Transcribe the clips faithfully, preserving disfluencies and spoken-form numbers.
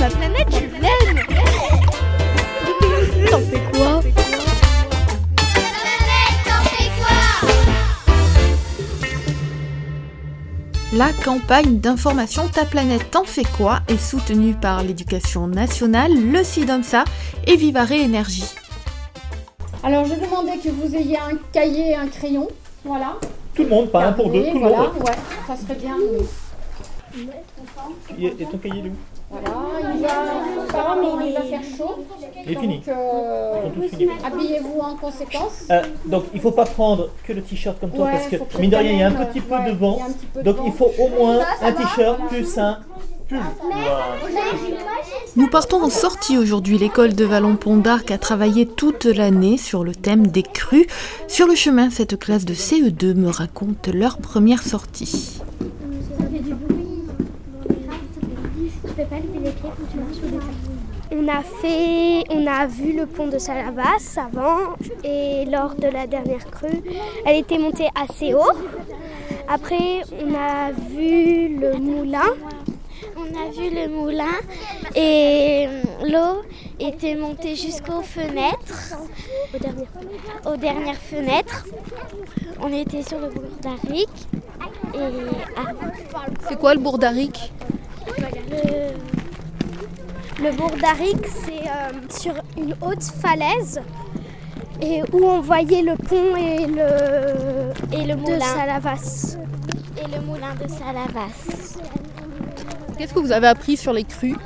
la planète, je l'aime. T'en fais quoi? La campagne d'information Ta planète t'en fait quoi est soutenue par l'Éducation nationale, le SIDOMSA et Vivaré Énergie. Alors je demandais que vous ayez un cahier et un crayon, voilà. Tout le monde, pas un pour deux, tout voilà, le monde. Ouais, ça serait bien. Oui. Et ton cahier, lui? Voilà, il va, apparemment il va faire chaud. Il est fini. Donc, euh, Ils sont tous finis. habillez-vous en conséquence. Euh, donc il ne faut pas prendre que le t-shirt comme toi Ouais, parce que faut que mine de rien il y a un quand petit même, peu ouais, de vent. il y a un petit peu de Donc vent. il faut au moins Ça, ça un va t-shirt plus un pull. Nous partons en sortie aujourd'hui. L'école de Vallon-Pont d'Arc a travaillé toute l'année sur le thème des crues. Sur le chemin, cette classe de C E deux me raconte leur première sortie. On a fait, on a vu le pont de Salavas avant et lors de la dernière crue, elle était montée assez haut. Après, on a vu le moulin. On a vu le moulin et l'eau était montée jusqu'aux fenêtres, aux dernières fenêtres. Aux dernières fenêtres. On était sur le bourg d'Aric. Et ah, C'est quoi le bourg d'Aric? le, le bourg d'Aric, c'est euh, sur une haute falaise et où on voyait le pont et le, et le moulin de Salavas. Et le moulin de Salavas. Qu'est-ce que vous avez appris sur les crues?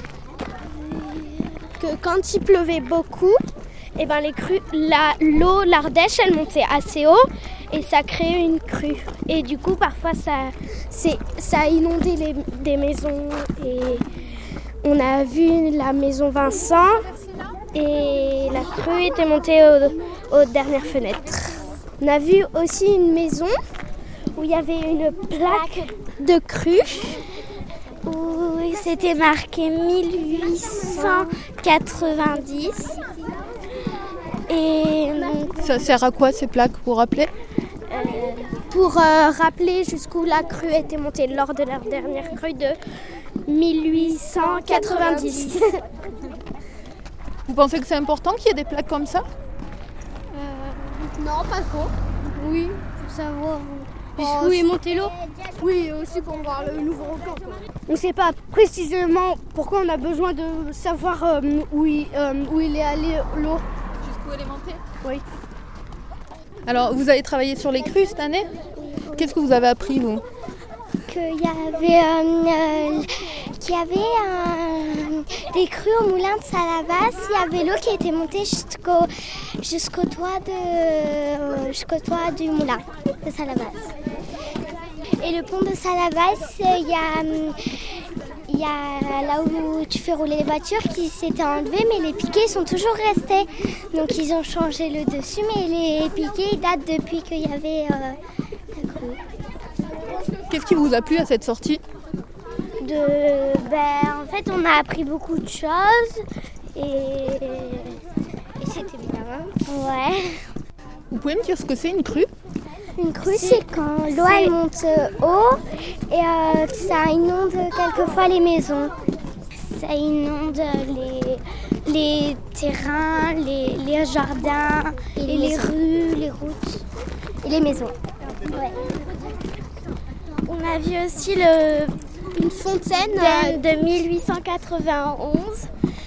Que quand il pleuvait beaucoup, et ben les crues, la, l'eau, l'Ardèche, elle montait assez haut et ça créait une crue. Et du coup, parfois, ça, c'est, ça a inondé les, des maisons. Et on a vu la maison Vincent et la crue était montée aux, aux dernières fenêtres. On a vu aussi une maison où il y avait une plaque de crue. Où c'était marqué mille huit cent quatre-vingt-dix. Et donc, Ça sert à quoi ces plaques, pour rappeler? euh, Pour euh, rappeler jusqu'où la crue était montée lors de la dernière crue de mille huit cent quatre-vingt-dix. Vous pensez que c'est important qu'il y ait des plaques comme ça? euh, Non, pas trop. Oui, pour savoir où est montée l'eau. Oui, aussi pour voir le nouveau record. On ne sait pas précisément pourquoi on a besoin de savoir euh, où, il, euh, où il est allé l'eau. Jusqu'où elle est montée? Oui. Alors, vous avez travaillé sur les crues cette année? Qu'est-ce que vous avez appris, vous? qu'il y avait, euh, euh, qu'il y avait euh, des crues au moulin de Salavas. Il y avait l'eau qui était montée jusqu'au, jusqu'au toit de, euh, jusqu'au toit du moulin de Salavas. Et le pont de Salavas, il y a, il y a là où tu fais rouler les voitures qui s'étaient enlevés, mais les piquets sont toujours restés. Donc ils ont changé le dessus, mais les piquets datent depuis qu'il y avait euh, la crue. Qu'est-ce qui vous a plu à cette sortie? De, ben, en fait, on a appris beaucoup de choses et, et c'était bien. Ouais. Vous pouvez me dire ce que c'est une crue? Une crue, c'est quand l'eau elle monte haut et euh, ça inonde quelquefois les maisons. Ça inonde les, les terrains, les, les jardins, et les, les rues, les routes et les maisons. Ouais. On a vu aussi le, une fontaine de mille huit cent quatre-vingt-onze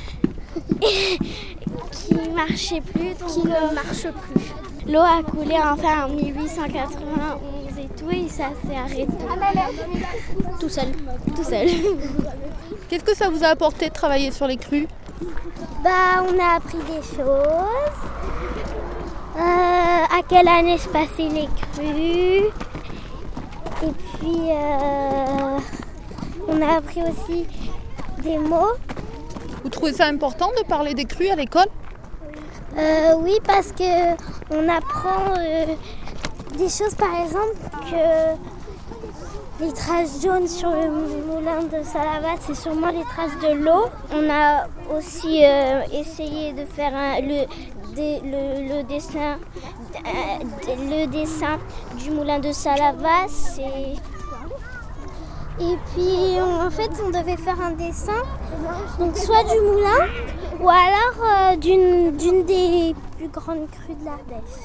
qui marchait plus, donc Qui ne marche plus. l'eau a coulé enfin en mille huit cent quatre-vingt-onze et tout, et ça s'est arrêté. Tout seul. Tout seul. Qu'est-ce que ça vous a apporté de travailler sur les crues? Bah, on a appris des choses. Euh, à quelle année se passaient les crues. Et puis, euh, on a appris aussi des mots. Vous trouvez ça important de parler des crues à l'école? Euh, oui, parce que on apprend euh, des choses, par exemple, que les traces jaunes sur le moulin de Salavas, c'est sûrement les traces de l'eau. On a aussi euh, essayé de faire un, le, des, le, le, dessin, euh, le dessin du moulin de Salavas. Et Et puis on- en fait on devait faire un dessin, donc soit du moulin ou alors euh, d'une, d'une des plus grandes crues de l'Ardèche.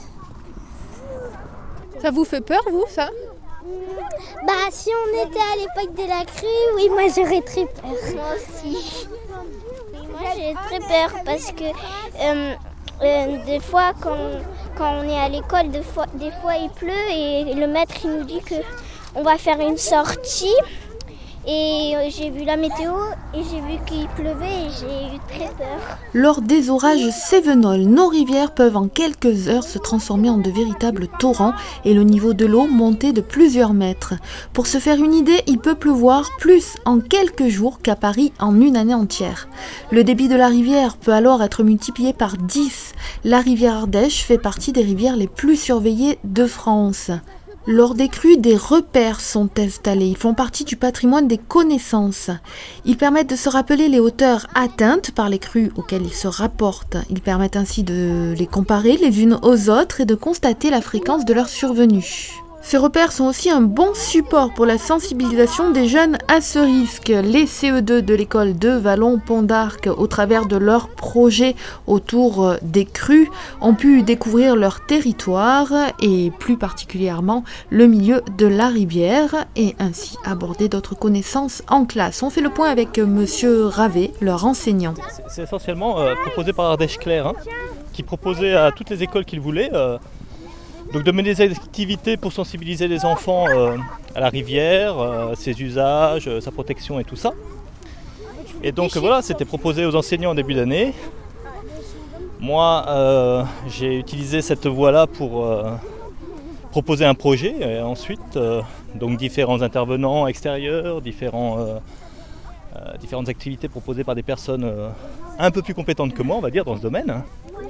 Ça vous fait peur, vous, ça? Bah si on était à l'époque de la crue, oui moi j'aurais très peur. Moi aussi. Moi j'ai très peur parce que euh, euh, des fois quand, quand on est à l'école, des fois, des fois il pleut et le maître il nous dit que on va faire une sortie. Et j'ai vu la météo et j'ai vu qu'il pleuvait et j'ai eu très peur. Lors des orages cévenols, nos rivières peuvent en quelques heures se transformer en de véritables torrents et le niveau de l'eau monter de plusieurs mètres. Pour se faire une idée, il peut pleuvoir plus en quelques jours qu'à Paris en une année entière. Le débit de la rivière peut alors être multiplié par dix. La rivière Ardèche fait partie des rivières les plus surveillées de France. Lors des crues, des repères sont installés. Ils font partie du patrimoine des connaissances. Ils permettent de se rappeler les hauteurs atteintes par les crues auxquelles ils se rapportent. Ils permettent ainsi de les comparer les unes aux autres et de constater la fréquence de leur survenue. Ces repères sont aussi un bon support pour la sensibilisation des jeunes à ce risque. Les C E deux de l'école de Vallon-Pont d'Arc, au travers de leurs projets autour des crues, ont pu découvrir leur territoire et plus particulièrement le milieu de la rivière et ainsi aborder d'autres connaissances en classe. On fait le point avec Monsieur Ravet, leur enseignant. C'est, c'est essentiellement euh, proposé par Ardèche Claire, hein, qui proposait à toutes les écoles qu'il voulait euh, donc de mener des activités pour sensibiliser les enfants euh, à la rivière, euh, ses usages, euh, sa protection et tout ça. Et donc voilà, c'était proposé aux enseignants en début d'année. Moi, euh, j'ai utilisé cette voie-là pour euh, proposer un projet. Et ensuite, euh, donc différents intervenants extérieurs, différents, euh, euh, différentes activités proposées par des personnes euh, un peu plus compétentes que moi, on va dire, dans ce domaine.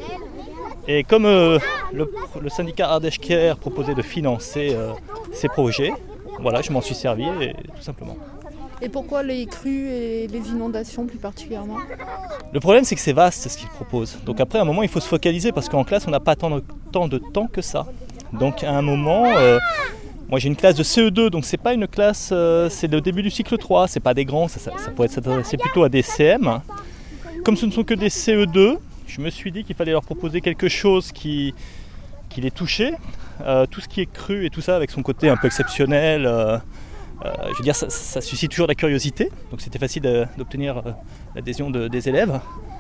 Et comme euh, le, le syndicat Ardèche Care proposait de financer euh, ces projets, voilà, je m'en suis servi, et, tout simplement. Et pourquoi les crues et les inondations plus particulièrement? Le problème, c'est que c'est vaste ce qu'ils proposent. Donc après, à un moment, il faut se focaliser parce qu'en classe, on n'a pas tant de, tant de temps que ça. Donc à un moment, euh, moi j'ai une classe de C E deux, donc c'est pas une classe, euh, c'est le début du cycle trois, c'est pas des grands, ça, ça, ça pourrait s'adresser plutôt à des C M. Comme ce ne sont que des C E deux, je me suis dit qu'il fallait leur proposer quelque chose qui, qui les touchait. Euh, tout ce qui est cru et tout ça, avec son côté un peu exceptionnel, euh, euh, je veux dire, ça, ça suscite toujours la curiosité. Donc c'était facile de, d'obtenir euh, l'adhésion de, des élèves.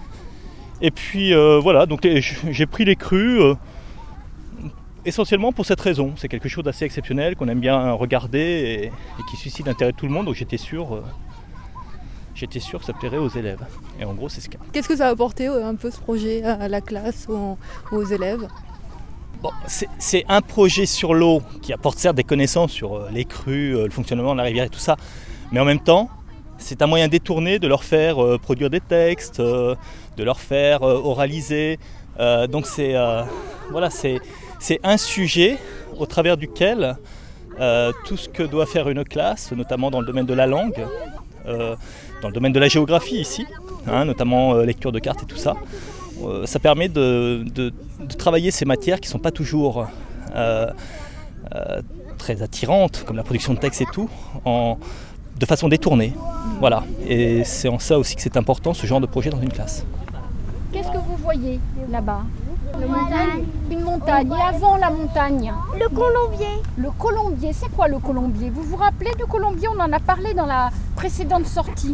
Et puis euh, voilà, donc les, j'ai pris les crus euh, essentiellement pour cette raison. C'est quelque chose d'assez exceptionnel, qu'on aime bien regarder et, et qui suscite l'intérêt de tout le monde. Donc j'étais sûr... Euh, J'étais sûr que ça plairait aux élèves. Et en gros, c'est ce cas. Qu'est-ce que ça a apporté un peu ce projet à la classe ou aux élèves? Bon, c'est, c'est un projet sur l'eau qui apporte certes des connaissances sur les crues, le fonctionnement de la rivière et tout ça. Mais en même temps, c'est un moyen détourné de leur faire euh, produire des textes, euh, de leur faire euh, oraliser. Euh, donc c'est, euh, voilà, c'est, c'est un sujet au travers duquel euh, tout ce que doit faire une classe, notamment dans le domaine de la langue, euh, dans le domaine de la géographie ici, hein, notamment euh, lecture de cartes et tout ça, euh, ça permet de, de, de travailler ces matières qui ne sont pas toujours euh, euh, très attirantes, comme la production de textes et tout, en, de façon détournée. Voilà. Et c'est en ça aussi que c'est important, ce genre de projet dans une classe. Qu'est-ce que vous voyez là-bas? Une montagne. Une montagne. Et avant la montagne? Le colombier. Le colombier, c'est quoi le colombier? Vous vous rappelez du colombier? On en a parlé dans la précédente sortie.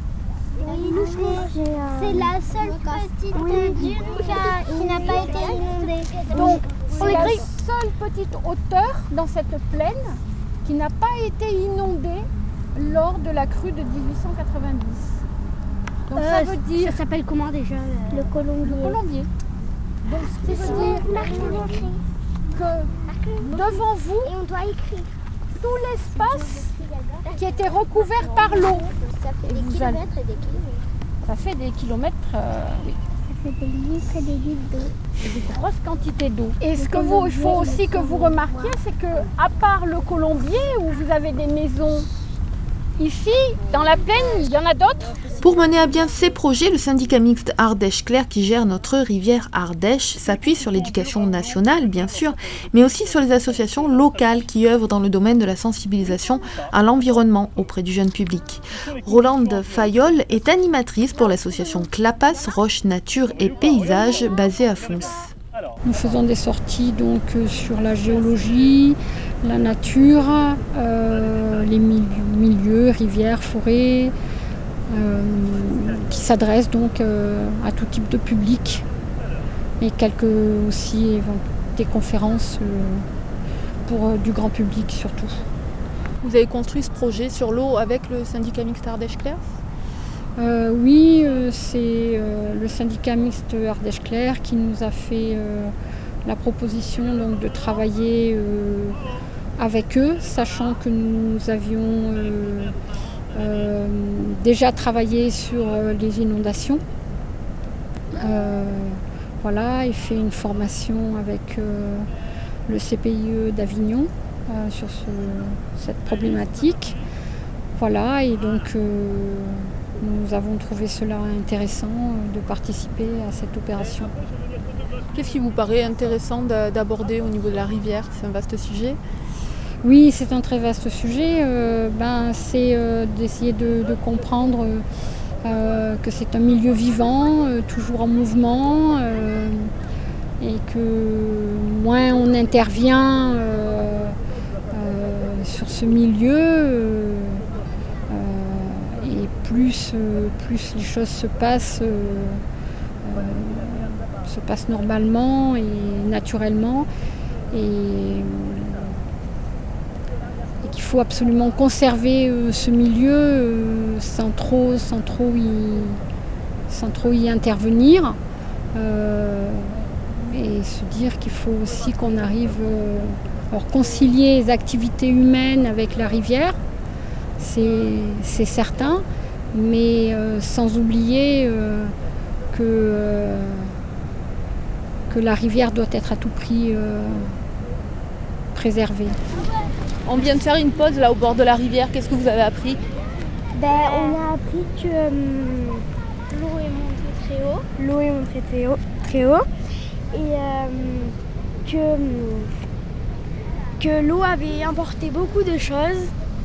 Oui, c'est la seule petite dune qui, a, qui n'a pas été inondée. Donc, c'est la seule petite hauteur dans cette plaine qui n'a pas été inondée lors de la crue de dix-huit cent quatre-vingt-dix. Donc euh, ça veut dire... Ça s'appelle comment déjà? Le, le colombier. Le colombier. Donc ce qui veut dire que devant vous, et on doit écrire tout l'espace qui était recouvert par l'eau. Ça fait des kilomètres allez... et des kilomètres. Ça fait des kilomètres, euh, oui. Ça fait des litres et des litres d'eau. Et des grosses quantités d'eau. Et ce qu'il faut aussi que vous remarquiez, c'est que à part le colombier, où vous avez des maisons Ici, dans la plaine, il y en a d'autres. Pour mener à bien ces projets, le syndicat mixte Ardèche-Claire qui gère notre rivière Ardèche s'appuie sur l'éducation nationale, bien sûr, mais aussi sur les associations locales qui œuvrent dans le domaine de la sensibilisation à l'environnement auprès du jeune public. Rolande Fayolle est animatrice pour l'association Clapas, Roche, Nature et Paysages basée à Fons. Nous faisons des sorties donc sur la géologie, la nature, euh, les milieux, milieux, rivières, forêts, euh, qui s'adressent donc euh, à tout type de public et quelques aussi des conférences euh, pour euh, du grand public surtout. Vous avez construit ce projet sur l'eau avec le syndicat mixte Ardèche-Claire ? Euh, oui, euh, c'est euh, le syndicat mixte Ardèche-Claire qui nous a fait euh, la proposition donc, de travailler euh, avec eux, sachant que nous avions euh, euh, déjà travaillé sur euh, les inondations. Euh, voilà, et fait une formation avec euh, le C P I E d'Avignon euh, sur ce, cette problématique. Voilà, et donc euh, nous avons trouvé cela intéressant de participer à cette opération. Qu'est-ce qui vous paraît intéressant d'aborder au niveau de la rivière ? C'est un vaste sujet. Oui, c'est un très vaste sujet. Euh, ben, c'est euh, d'essayer de, de comprendre euh, que c'est un milieu vivant, euh, toujours en mouvement, euh, et que moins on intervient euh, euh, sur ce milieu, euh, et plus, euh, plus les choses se passent, euh, euh, se passent normalement et naturellement, et, et qu'il faut absolument conserver euh, ce milieu euh, sans trop, sans trop y, sans trop y intervenir, euh, et se dire qu'il faut aussi qu'on arrive euh, alors concilier les activités humaines avec la rivière. C'est certain, mais euh, sans oublier euh, que, euh, que la rivière doit être à tout prix euh, préservée. On vient de faire une pause là au bord de la rivière. Qu'est-ce que vous avez appris ? Ben, on a appris que euh, l'eau est montée très haut. L'eau est montée très haut, très haut et euh, que, que l'eau avait emporté beaucoup de choses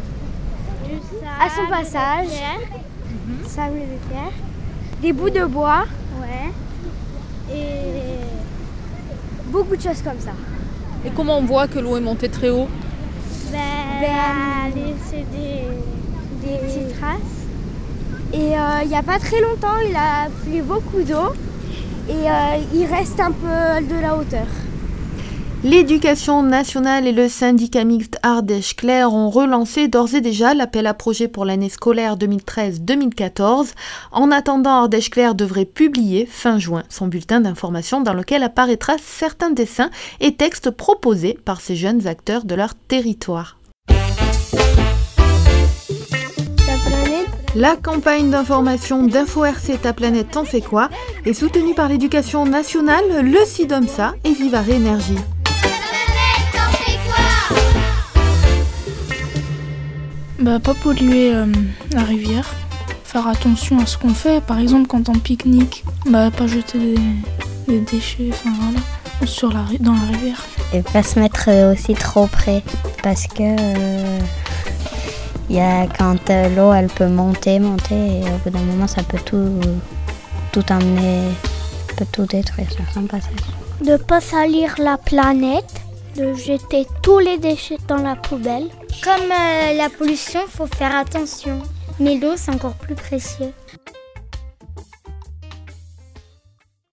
à son passage, mm-hmm. Sable de terre, des bouts de bois, ouais, et beaucoup de choses comme ça. Et comment on voit que l'eau est montée très haut ? Ben, ben c'est des, des petites traces. Et il n'y a pas très longtemps, il a plu beaucoup d'eau et euh, il reste un peu de la hauteur. L'éducation nationale et le syndicat mixte Ardèche-Claire ont relancé d'ores et déjà l'appel à projet pour l'année scolaire deux mille treize deux mille quatorze. En attendant, Ardèche-Claire devrait publier fin juin son bulletin d'information dans lequel apparaîtra certains dessins et textes proposés par ces jeunes acteurs de leur territoire. La campagne d'information d'Info R C Ta Planète T'en fais quoi est soutenue par l'éducation nationale, le SIDOMSA et Vivare Énergie. Bah, pas polluer euh, la rivière, faire attention à ce qu'on fait, par exemple quand on pique-nique, bah, pas jeter des, des déchets, enfin voilà, sur la, dans la rivière. Et pas se mettre aussi trop près, parce que euh, y a, quand euh, l'eau elle peut monter, monter, et au bout d'un moment ça peut tout, tout emmener, peut tout détruire sur son passage. De ne pas salir la planète, de jeter tous les déchets dans la poubelle. Comme euh, la pollution, il faut faire attention. Mais l'eau, c'est encore plus précieux.